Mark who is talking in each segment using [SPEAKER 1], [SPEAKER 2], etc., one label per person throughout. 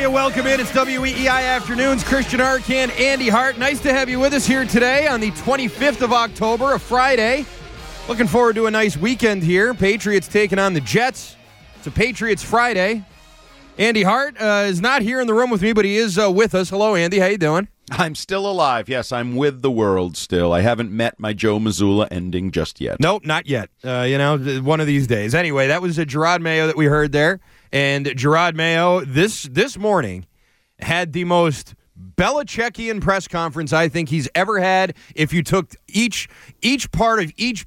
[SPEAKER 1] to welcome in. It's WEEI Afternoons. Christian Arcand, Andy Hart. Nice to have you with us here today on the 25th of October, a Friday. Looking forward to a nice weekend here. Patriots taking on the Jets. It's a Patriots Friday. Andy Hart is not here in the room with me, but he is with us. Hello, Andy. How you doing?
[SPEAKER 2] I'm still alive. Yes, I'm with the world still. I haven't met my Joe Mazzulla ending just yet.
[SPEAKER 1] Nope, not yet. One of these days. Anyway, that was a Gerard Mayo that we heard there. And Gerard Mayo this morning had the most Belichickian press conference I think he's ever had. If you took each part of each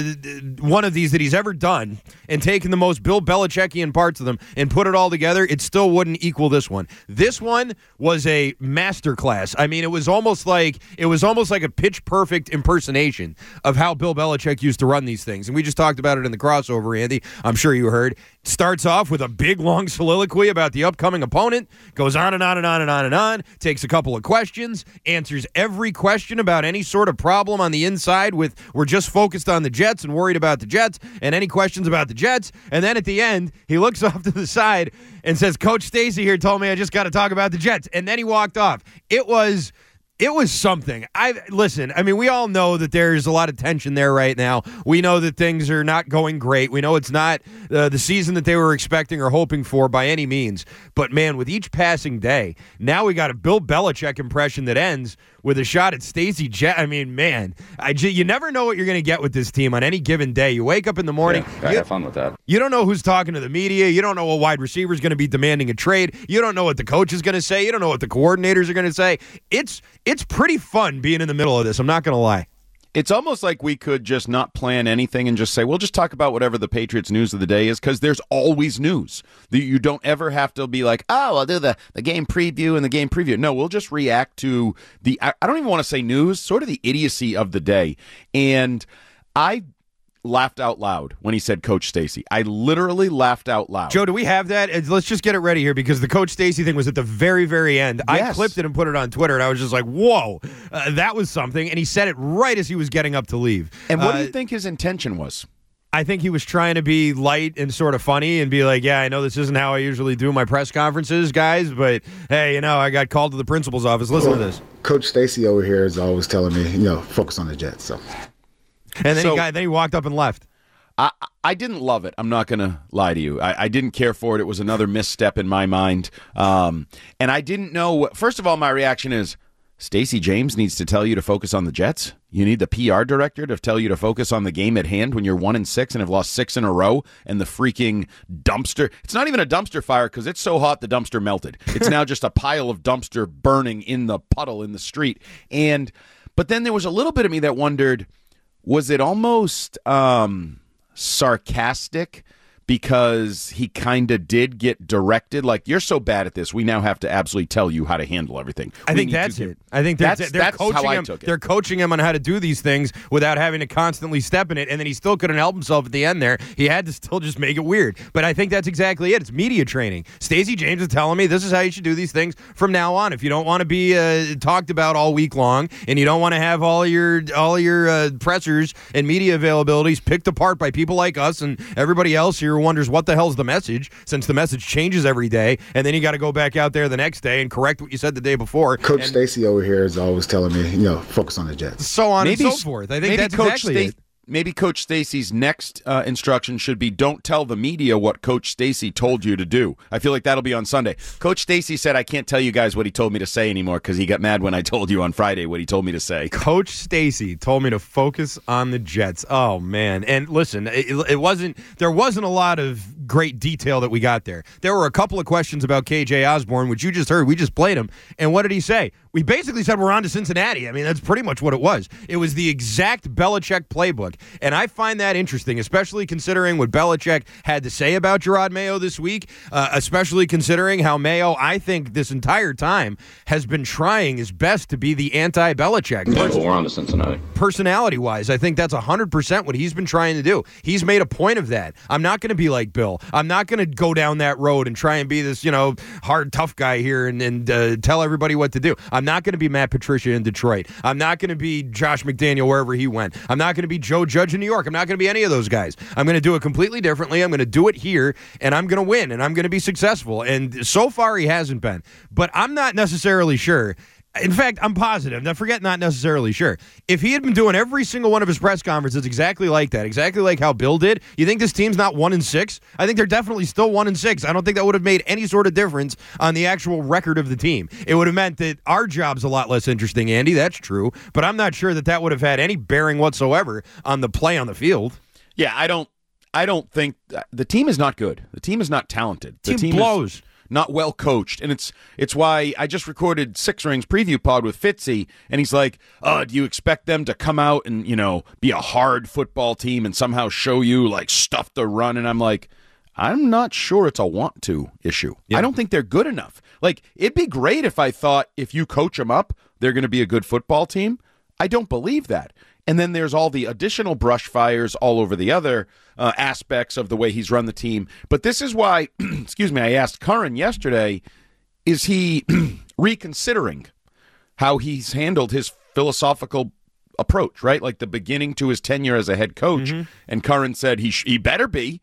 [SPEAKER 1] one of these that he's ever done and taken the most Bill Belichickian parts of them and put it all together, it still wouldn't equal this one. This one was a masterclass. I mean, it was almost like a pitch perfect impersonation of how Bill Belichick used to run these things. And we just talked about it in the crossover, Andy. I'm sure you heard. Starts off with a big long soliloquy about the upcoming opponent, goes on and on and on and on and on, takes a couple of questions, answers every question about any sort of problem on the inside with we're just focused on the Jets and worried about the Jets and any questions about the Jets. And then at the end, he looks off to the side and says, Coach Stacy here told me I just got to talk about the Jets. And then he walked off. It was something. We all know that there's a lot of tension there right now. We know that things are not going great. We know it's not the season that they were expecting or hoping for by any means. But, man, with each passing day, now we got a Bill Belichick impression that ends with a shot at Stacey Jet. I mean, man, you never know what you're going to get with this team on any given day. You wake up in the morning.
[SPEAKER 3] Yeah, have fun with that.
[SPEAKER 1] You don't know who's talking to the media. You don't know what wide receiver is going to be demanding a trade. You don't know what the coach is going to say. You don't know what the coordinators are going to say. It's pretty fun being in the middle of this. I'm not going to lie.
[SPEAKER 2] It's almost like we could just not plan anything and just say, we'll just talk about whatever the Patriots news of the day is, because there's always news. You don't ever have to be like, oh, I'll do the game preview and the game preview. No, we'll just react to I don't even want to say news, sort of the idiocy of the day. And I laughed out loud when he said Coach Stacy. I literally laughed out loud.
[SPEAKER 1] Joe, do we have that? Let's just get it ready here, because the Coach Stacy thing was at the very, very end.
[SPEAKER 2] Yes.
[SPEAKER 1] I clipped it and put it on Twitter, and I was just like, whoa, that was something. And he said it right as he was getting up to leave.
[SPEAKER 2] And what do you think his intention was?
[SPEAKER 1] I think he was trying to be light and sort of funny and be like, yeah, I know this isn't how I usually do my press conferences, guys, but hey, I got called to the principal's office. Listen to this.
[SPEAKER 4] Coach Stacy over here is always telling me, focus on the Jets. So.
[SPEAKER 1] And then he walked up and left.
[SPEAKER 2] I didn't love it. I'm not going to lie to you. I didn't care for it. It was another misstep in my mind. And I didn't know. First of all, my reaction is, Stacey James needs to tell you to focus on the Jets? You need the PR director to tell you to focus on the game at hand when you're 1-6 and have lost 6 in a row, and the freaking dumpster. It's not even a dumpster fire because it's so hot the dumpster melted. It's now just a pile of dumpster burning in the puddle in the street. But then there was a little bit of me that wondered, was it almost sarcastic because he kind of did get directed? Like, you're so bad at this, we now have to absolutely tell you how to handle everything.
[SPEAKER 1] I think that's it. I think that's coaching
[SPEAKER 2] how I
[SPEAKER 1] him.
[SPEAKER 2] took it.
[SPEAKER 1] They're coaching him on how to do these things without having to constantly step in it, and then he still couldn't help himself at the end there. He had to still just make it weird. But I think that's exactly it. It's media training. Stacey James is telling me this is how you should do these things from now on. If you don't want to be talked about all week long, and you don't want to have all your pressers and media availabilities picked apart by people like us and everybody else here who wonders what the hell's the message, since the message changes every day, and then you got to go back out there the next day and correct what you said the day before.
[SPEAKER 4] Coach Stacy over here is always telling me, focus on the Jets.
[SPEAKER 1] So on and so forth. I think that's exactly it.
[SPEAKER 2] Maybe Coach Stacy's next instruction should be, don't tell the media what Coach Stacy told you to do. I feel like that'll be on Sunday. Coach Stacy said, I can't tell you guys what he told me to say anymore because he got mad when I told you on Friday what he told me to say.
[SPEAKER 1] Coach Stacy told me to focus on the Jets. Oh, man. And listen, there wasn't a lot of great detail that we got there. There were a couple of questions about KJ Osborne, which you just heard. We just played him. And what did he say? We basically said we're on to Cincinnati. I mean, that's pretty much what it was. It was the exact Belichick playbook. And I find that interesting, especially considering what Belichick had to say about Gerard Mayo this week, especially considering how Mayo, I think, this entire time has been trying his best to be the anti-Belichick.
[SPEAKER 3] We're on to Cincinnati.
[SPEAKER 1] Personality-wise, I think that's 100% what he's been trying to do. He's made a point of that. I'm not going to be like Bill. I'm not going to go down that road and try and be this, hard, tough guy here and tell everybody what to do. I'm I'm not going to be Matt Patricia in Detroit. I'm not going to be Josh McDaniel wherever he went. I'm not going to be Joe Judge in New York. I'm not going to be any of those guys. I'm going to do it completely differently. I'm going to do it here, and I'm going to win, and I'm going to be successful. And so far, he hasn't been. But I'm not necessarily sure. In fact, I'm positive. Now, forget not necessarily sure. If he had been doing every single one of his press conferences exactly like that, exactly like how Bill did, you think this team's not 1-6? I think they're definitely still 1-6. I don't think that would have made any sort of difference on the actual record of the team. It would have meant that our job's a lot less interesting, Andy. That's true. But I'm not sure that would have had any bearing whatsoever on the play on the field.
[SPEAKER 2] Yeah, I don't think the team is not good. The team is not talented. The
[SPEAKER 1] team blows.
[SPEAKER 2] Not well coached, and it's why I just recorded Six Rings preview pod with Fitzy, and he's like, "Oh, do you expect them to come out and be a hard football team and somehow show you like stuff to run?" And I'm like, I'm not sure it's a want to issue. Yeah. I don't think they're good enough. Like, it'd be great if I thought if you coach them up, they're going to be a good football team. I don't believe that. And then there's all the additional brush fires all over the other aspects of the way he's run the team. But this is why, excuse me, I asked Curran yesterday, is he reconsidering how he's handled his philosophical approach, right? Like the beginning to his tenure as a head coach. Mm-hmm. And Curran said he better be.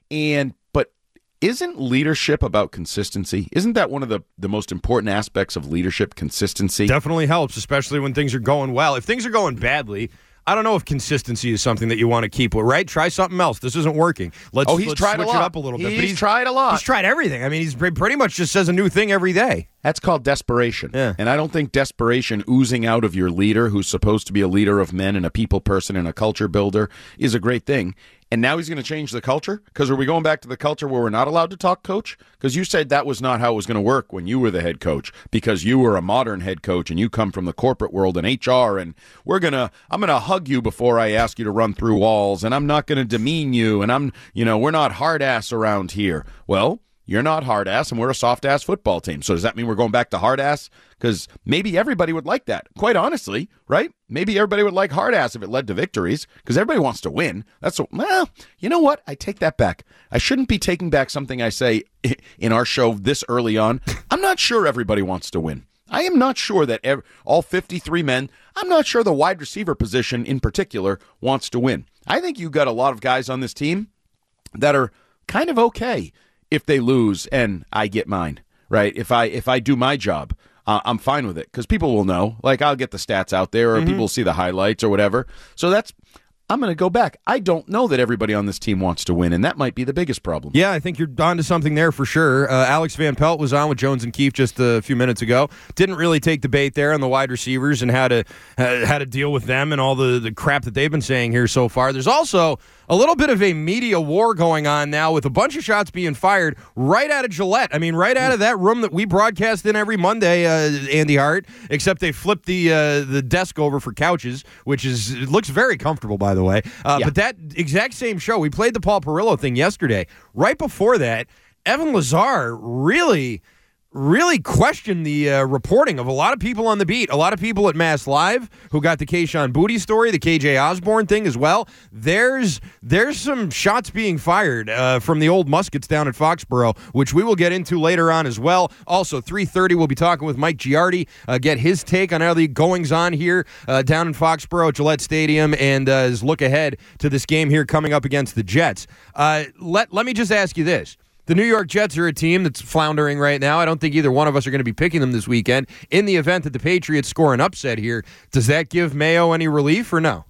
[SPEAKER 2] But isn't leadership about consistency? Isn't that one of the most important aspects of leadership, consistency?
[SPEAKER 1] Definitely helps, especially when things are going well. If things are going badly, I don't know if consistency is something that you want to keep, right? Try something else. This isn't working. Let's
[SPEAKER 2] tried
[SPEAKER 1] switch it up a little bit.
[SPEAKER 2] He's tried a lot.
[SPEAKER 1] He's tried everything. I mean, he's pretty much just says a new thing every day.
[SPEAKER 2] That's called desperation.
[SPEAKER 1] Yeah.
[SPEAKER 2] And I don't think desperation oozing out of your leader, who's supposed to be a leader of men and a people person and a culture builder, is a great thing. And now he's going to change the culture? Because are we going back to the culture where we're not allowed to talk coach? Because you said that was not how it was going to work when you were the head coach, because you were a modern head coach and you come from the corporate world and HR, and I'm going to hug you before I ask you to run through walls, and I'm not going to demean you, and we're not hard ass around here. Well, you're not hard ass, and we're a soft ass football team. So does that mean we're going back to hard ass? Because maybe everybody would like that. Quite honestly, right? Maybe everybody would like hard ass if it led to victories, because everybody wants to win. Well, you know what? I take that back. I shouldn't be taking back something I say in our show this early on. I'm not sure everybody wants to win. I am not sure that all 53 men, I'm not sure the wide receiver position in particular wants to win. I think you've got a lot of guys on this team that are kind of okay if they lose and I get mine, right? If I do my job, I'm fine with it, because people will know. Like, I'll get the stats out there, or people will see the highlights or whatever. So I'm going to go back. I don't know that everybody on this team wants to win, and that might be the biggest problem.
[SPEAKER 1] Yeah, I think you're onto something there for sure. Alex Van Pelt was on with Jones and Keefe just a few minutes ago. Didn't really take the bait there on the wide receivers and how to deal with them and all the crap that they've been saying here so far. There's also a little bit of a media war going on now with a bunch of shots being fired right out of Gillette. I mean, right out of that room that we broadcast in every Monday, Andy Hart, except they flipped the desk over for couches, which it looks very comfortable, by the way. Yeah. But that exact same show, we played the Paul Perillo thing yesterday. Right before that, Evan Lazar really questioned the reporting of a lot of people on the beat, a lot of people at Mass Live who got the Kayshon Boutte story, the KJ Osborne thing as well. There's some shots being fired from the old muskets down at Foxborough, which we will get into later on as well. Also, 3:30, we'll be talking with Mike Giardi, get his take on how the goings-on here down in Foxborough at Gillette Stadium, and his look ahead to this game here coming up against the Jets. Let me just ask you this. The New York Jets are a team that's floundering right now. I don't think either one of us are going to be picking them this weekend. In the event that the Patriots score an upset here, does that give Mayo any relief or no?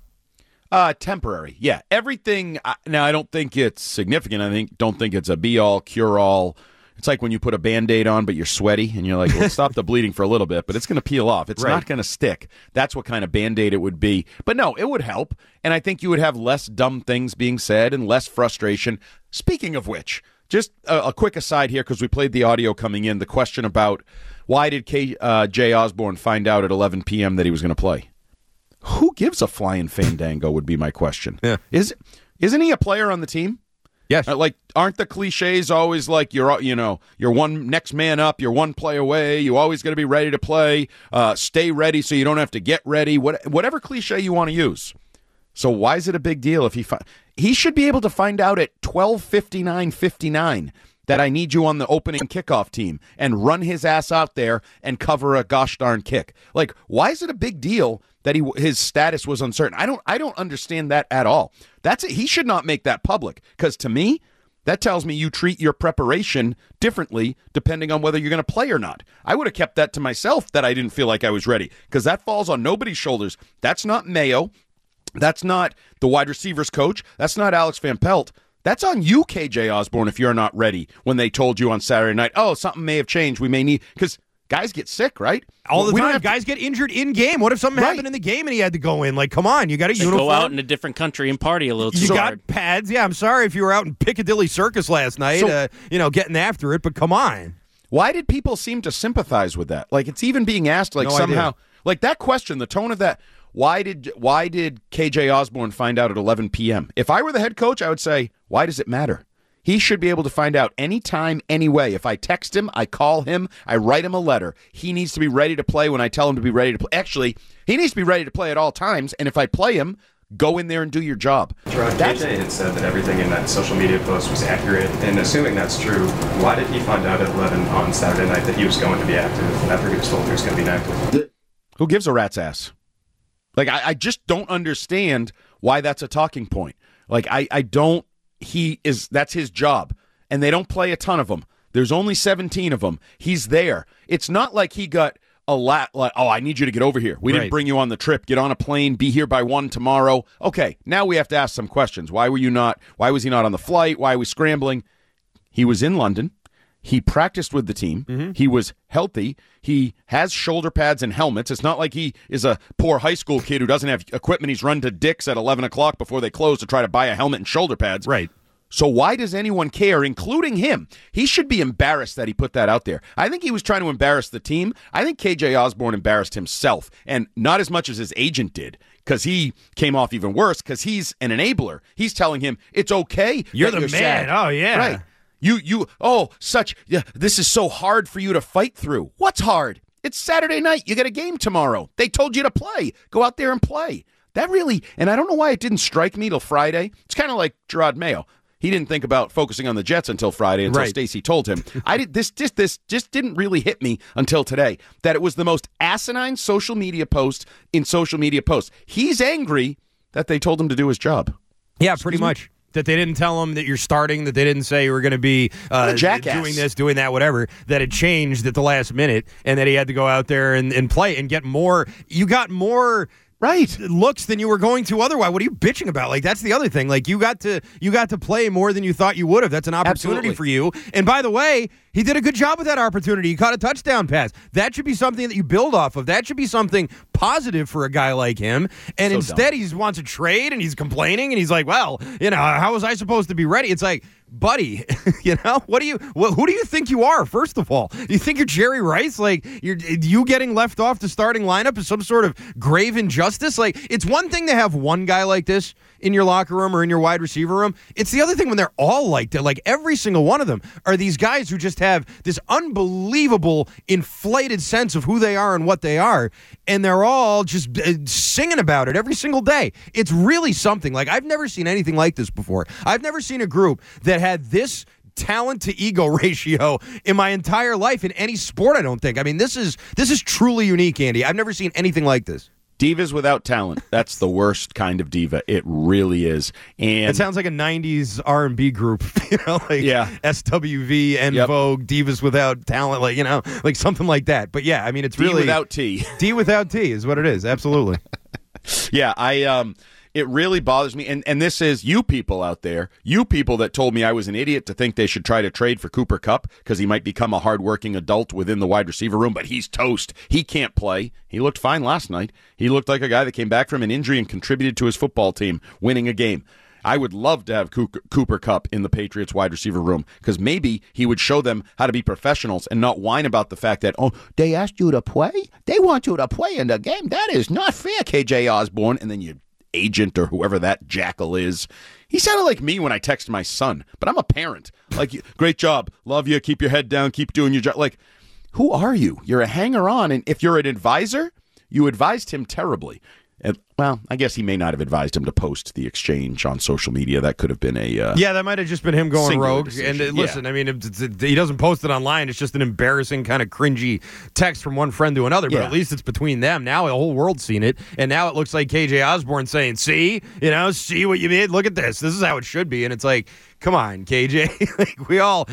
[SPEAKER 2] Temporary, yeah. Everything, now I don't think it's significant. Don't think it's a be-all, cure-all. It's like when you put a Band-Aid on, but you're sweaty, and you're like, well, stop the bleeding for a little bit, but it's going to peel off. It's not going to stick. That's what kind of Band-Aid it would be. But no, it would help, and I think you would have less dumb things being said and less frustration. Speaking of which, just a quick aside here, because we played the audio coming in, the question about why did Jay Osborne find out at 11 p.m. that he was going to play? Who gives a flying fandango would be my question.
[SPEAKER 1] Yeah.
[SPEAKER 2] Isn't he a player on the team?
[SPEAKER 1] Yes.
[SPEAKER 2] Like, aren't the cliches always like you're one next man up, you're one play away, you always got to be ready to play, stay ready so you don't have to get ready, whatever cliche you want to use. So why is it a big deal if he should be able to find out at 12:59:59 that I need you on the opening kickoff team and run his ass out there and cover a gosh darn kick. Like, why is it a big deal that his status was uncertain? I don't understand that at all. He should not make that public, because to me, that tells me you treat your preparation differently depending on whether you're going to play or not. I would have kept that to myself, that I didn't feel like I was ready, because that falls on nobody's shoulders. That's not Mayo. That's not the wide receivers coach. That's not Alex Van Pelt. That's on you, KJ Osborne, if you're not ready when they told you on Saturday night, oh, something may have changed. We may need, because guys get sick, right?
[SPEAKER 1] All the time. Guys get injured in game. What if something happened in the game and he had to go in? Like, come on, you got a uniform.
[SPEAKER 5] Go out in a different country and party a little too
[SPEAKER 1] You
[SPEAKER 5] hard.
[SPEAKER 1] got pads. Yeah, I'm sorry if you were out in Piccadilly Circus last night, getting after it, but come on.
[SPEAKER 2] Why did people seem to sympathize with that? Like, it's even being asked, like,
[SPEAKER 1] No
[SPEAKER 2] somehow,
[SPEAKER 1] idea.
[SPEAKER 2] like that question, the tone of that. Why did KJ Osborne find out at 11 p.m.? If I were the head coach, I would say, why does it matter? He should be able to find out anytime, anyway. If I text him, I call him, I write him a letter. He needs to be ready to play when I tell him to be ready to play. Actually, he needs to be ready to play at all times, and if I play him, go in there and do your job.
[SPEAKER 6] Gerard, KJ had said that everything in that social media post was accurate, and assuming that's true, why did he find out at 11 on Saturday night that he was going to be active after he was told he was going to be inactive?
[SPEAKER 2] Who gives a rat's ass? Like, I just don't understand why that's a talking point. Like, I don't, that's his job. And they don't play a ton of them. There's only 17 of them. He's there. It's not like he got a lot, like, oh, I need you to get over here. We didn't bring you on the trip. Get on a plane, be here by 1 tomorrow. Okay, now we have to ask some questions. Why was he not on the flight? Why are we scrambling? He was in London. He practiced with the team. Mm-hmm. He was healthy. He has shoulder pads and helmets. It's not like he is a poor high school kid who doesn't have equipment. He's run to Dick's at 11 o'clock before they close to try to buy a helmet and shoulder pads.
[SPEAKER 1] Right.
[SPEAKER 2] So why does anyone care, including him? He should be embarrassed that he put that out there. I think he was trying to embarrass the team. I think KJ Osborne embarrassed himself, and not as much as his agent did, because he came off even worse because he's an enabler. He's telling him, it's okay.
[SPEAKER 1] You're the man.
[SPEAKER 2] Sad.
[SPEAKER 1] Oh, yeah.
[SPEAKER 2] Right. This is so hard for you to fight through. What's hard? It's Saturday night. You got a game tomorrow. They told you to play. Go out there and play. That really, and I don't know why it didn't strike me till Friday. It's kind of like Gerard Mayo. He didn't think about focusing on the Jets until Friday, until Stacey told him. This just didn't really hit me until today, that it was the most asinine social media post in social media posts. He's angry that they told him to do his job.
[SPEAKER 1] Yeah, pretty much. That they didn't tell him that you're starting, that they didn't say you were going to be doing this, doing that, whatever, that it changed at the last minute, and that he had to go out there and play and get more. You got more looks than you were going to otherwise. What are you bitching about? Like, that's the other thing. Like, you got to play more than you thought you would have. That's an opportunity for you. And by the way, he did a good job with that opportunity. He caught a touchdown pass. That should be something that you build off of. That should be something positive for a guy like him. And so instead, he wants a trade, and he's complaining, and he's like, well, how was I supposed to be ready? It's like, buddy, who do you think you are, first of all? Do you think you're Jerry Rice? Like, you getting left off the starting lineup is some sort of grave injustice? Like, it's one thing to have one guy like this in your locker room or in your wide receiver room. It's the other thing when they're all like that. Like, every single one of them are these guys who just have this unbelievable inflated sense of who they are and what they are, and they're all just singing about it every single day. It's really something. Like, I've never seen anything like this before. I've never seen a group that had this talent to ego ratio in my entire life in any sport, I don't think. I mean, this is truly unique, Andy. I've never seen anything like this.
[SPEAKER 2] Divas without talent. That's the worst kind of diva. It really is. And
[SPEAKER 1] it sounds like a 90s R&B group, SWV, En Vogue, Divas without talent, like something like that. But yeah, I mean, it's really
[SPEAKER 2] D without T.
[SPEAKER 1] D without T is what it is. Absolutely.
[SPEAKER 2] Yeah, it really bothers me. And this is you people out there, you people that told me I was an idiot to think they should try to trade for Cooper Kupp because he might become a hardworking adult within the wide receiver room, but he's toast. He can't play. He looked fine last night. He looked like a guy that came back from an injury and contributed to his football team winning a game. I would love to have Cooper Kupp in the Patriots wide receiver room because maybe he would show them how to be professionals and not whine about the fact that, oh, they asked you to play? They want you to play in the game. That is not fair, KJ Osborne. And then you agent or whoever that jackal is. He sounded like me when I text my son, but I'm a parent. Like, great job. Love you. Keep your head down. Keep doing your job. Like, who are you? You're a hanger-on. And if you're an advisor, you advised him terribly. Well, I guess he may not have advised him to post the exchange on social media. That could have been a
[SPEAKER 1] yeah, that might have just been him going
[SPEAKER 2] singular
[SPEAKER 1] rogue.
[SPEAKER 2] decision.
[SPEAKER 1] And listen, I mean, he doesn't post it online. It's just an embarrassing kind of cringy text from one friend to another. But
[SPEAKER 2] Yeah.
[SPEAKER 1] at least it's between them. Now the whole world's seen it, and now it looks like KJ Osborne saying, "See, see what you did. Look at this. This is how it should be." And it's like, come on, KJ. Like, we all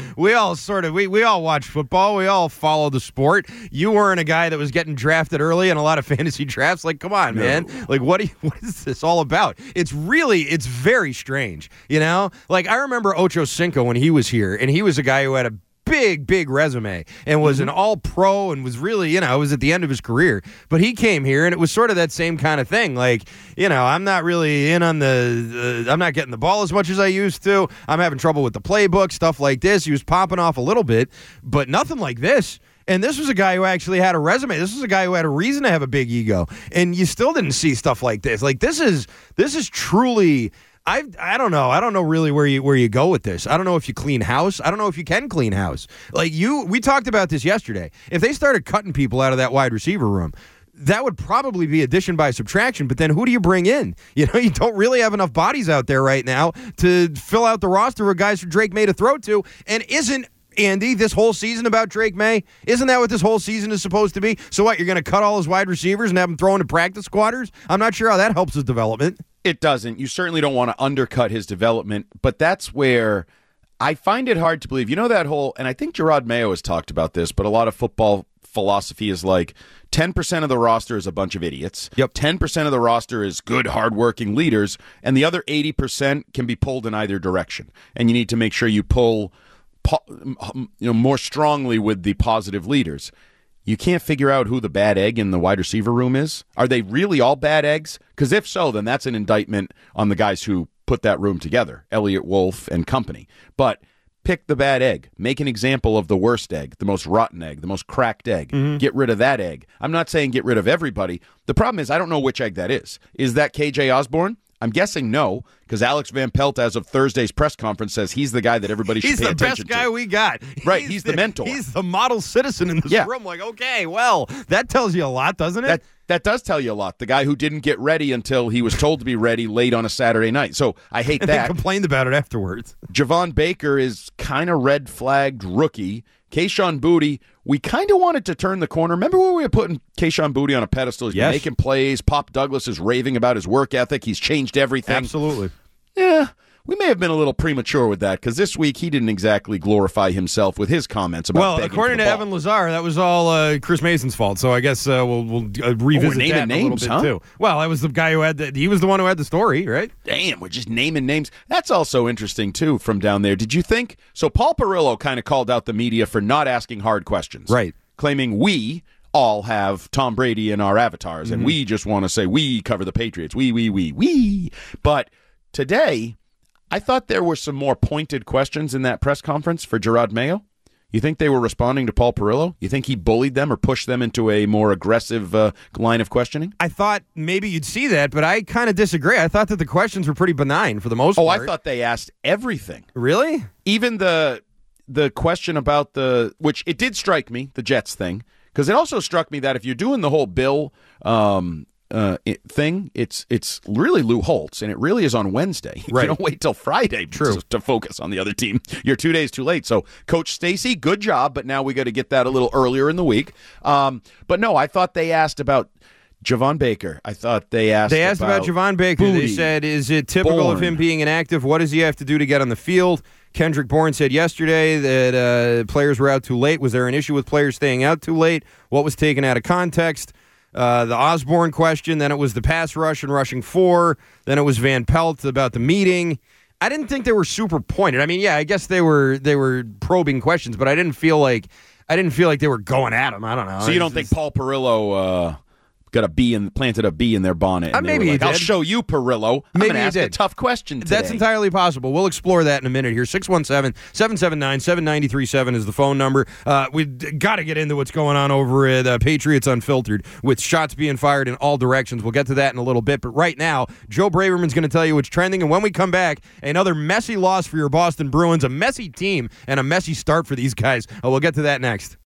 [SPEAKER 1] watch football. We all follow the sport. You weren't a guy that was getting drafted early in a lot of fantasy drafts. Like, come on, man. Like, what is this all about? It's very strange, Like, I remember Ocho Cinco when he was here, and he was a guy who had a big resume and was an all-pro and was really, was at the end of his career. But he came here, and it was sort of that same kind of thing. Like, I'm not really in on I'm not getting the ball as much as I used to. I'm having trouble with the playbook, stuff like this. He was popping off a little bit, but nothing like this. And this was a guy who actually had a resume. This was a guy who had a reason to have a big ego. And you still didn't see stuff like this. Like, this is truly, I don't know. I don't know really where you go with this. I don't know if you clean house. I don't know if you can clean house. Like, we talked about this yesterday. If they started cutting people out of that wide receiver room, that would probably be addition by subtraction, but then who do you bring in? You don't really have enough bodies out there right now to fill out the roster of guys for Drake May to throw to, and isn't Andy, this whole season about Drake May? Isn't that what this whole season is supposed to be? So what, you're going to cut all his wide receivers and have them throw into practice squatters? I'm not sure how that helps his development.
[SPEAKER 2] It doesn't. You certainly don't want to undercut his development, but that's where I find it hard to believe. That whole, and I think Gerard Mayo has talked about this, but a lot of football philosophy is like 10% of the roster is a bunch of idiots.
[SPEAKER 1] Yep.
[SPEAKER 2] 10% of the roster is good, hardworking leaders, and the other 80% can be pulled in either direction. And you need to make sure you pull more strongly with the positive leaders. You can't figure out who the bad egg in the wide receiver room is. Are they really all bad eggs? Because if so, then that's an indictment on the guys who put that room together, Elliott Wolf and company. But pick the bad egg. Make an example of the worst egg, the most rotten egg, the most cracked egg. Get rid of that egg. I'm not saying get rid of everybody. The problem is I don't know which egg that is. Is that KJ Osborne? I'm guessing no, because Alex Van Pelt, as of Thursday's press conference, says he's the guy that everybody should pay attention to.
[SPEAKER 1] He's the best guy we got.
[SPEAKER 2] Right, he's the mentor.
[SPEAKER 1] He's the model citizen in this room. Like, okay, well, that tells you a lot, doesn't it?
[SPEAKER 2] That does tell you a lot. The guy who didn't get ready until he was told to be ready late on a Saturday night. So I hate that.
[SPEAKER 1] They complained about it afterwards.
[SPEAKER 2] Javon Baker is kind of red-flagged rookie. Kayshon Boutte, we kind of wanted to turn the corner. Remember when we were putting Kayshon Boutte on a pedestal? He's been making plays. Pop Douglas is raving about his work ethic. He's changed everything.
[SPEAKER 1] Absolutely.
[SPEAKER 2] Yeah, we may have been a little premature with that because this week he didn't exactly glorify himself with his comments about begging
[SPEAKER 1] according
[SPEAKER 2] for the
[SPEAKER 1] to
[SPEAKER 2] ball.
[SPEAKER 1] Evan Lazar, that was all Chris Mason's fault. So I guess we'll revisit
[SPEAKER 2] naming
[SPEAKER 1] that
[SPEAKER 2] names,
[SPEAKER 1] a little bit too. Well, that was the guy who he was the one who had the story, right?
[SPEAKER 2] Damn, we're just naming names. That's also interesting, too, from down there. Did you think? So Paul Perillo kind of called out the media for not asking hard questions.
[SPEAKER 1] Right.
[SPEAKER 2] Claiming we all have Tom Brady in our avatars, and we just want to say we cover the Patriots. We. But today, I thought there were some more pointed questions in that press conference for Gerard Mayo. You think they were responding to Paul Perillo? You think he bullied them or pushed them into a more aggressive line of questioning?
[SPEAKER 1] I thought maybe you'd see that, but I kind of disagree. I thought that the questions were pretty benign for the most part.
[SPEAKER 2] I thought they asked everything.
[SPEAKER 1] Really?
[SPEAKER 2] Even the question about which it did strike me, the Jets thing, because it also struck me that if you're doing the whole Bill thing, it's really Lou Holtz, and it really is on Wednesday.
[SPEAKER 1] Right.
[SPEAKER 2] You don't wait till Friday to focus on the other team. You're 2 days too late. So, Coach Stacy, good job, but now we got to get that a little earlier in the week. But no, I thought they asked about Javon Baker. I thought they asked
[SPEAKER 1] about Javon Baker.
[SPEAKER 2] Boutte,
[SPEAKER 1] they said, is it typical of him being inactive? What does he have to do to get on the field? Kendrick Bourne said yesterday that players were out too late. Was there an issue with players staying out too late? What was taken out of context? The Osborne question, then it was the pass rush and rushing 4, then it was Van Pelt about the meeting. I didn't think they were super pointed. I mean, yeah, I guess they were probing questions, but I didn't feel like they were going at him. I don't know.
[SPEAKER 2] So you don't think Paul Perillo planted a bee in their bonnet? And
[SPEAKER 1] maybe
[SPEAKER 2] he
[SPEAKER 1] did.
[SPEAKER 2] I'll show you, Perillo. I'm going to ask a tough question today.
[SPEAKER 1] That's entirely possible. We'll explore that in a minute here. 617-779-7937 is the phone number. We've got to get into what's going on over at Patriots Unfiltered with shots being fired in all directions. We'll get to that in a little bit. But right now, Joe Braverman's going to tell you what's trending. And when we come back, another messy loss for your Boston Bruins, a messy team, and a messy start for these guys. We'll get to that next.